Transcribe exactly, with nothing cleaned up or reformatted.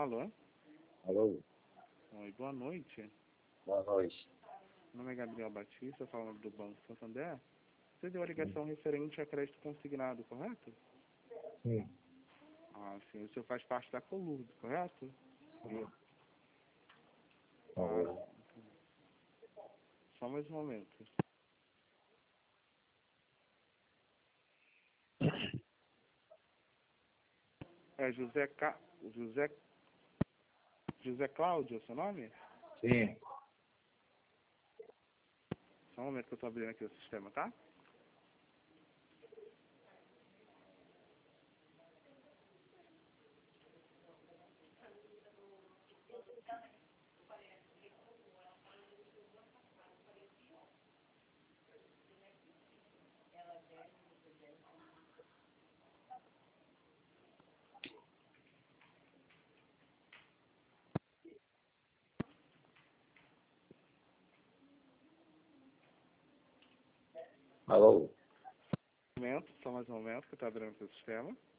Alô? Alô? Oi, boa noite. Boa noite. Meu nome é Gabriel Batista, falando do Banco Santander. Você deu a ligação Sim. referente a crédito consignado, correto? Sim. Ah, sim. O senhor faz parte da Colurdo, correto? Sim. Ah, só mais um momento. É José Ca... José... José Cláudio, é o seu nome? Sim. Só um momento que eu estou abrindo aqui o sistema, tá? Alô? Um momento, só mais um momento que eu estou abrindo aqui o sistema.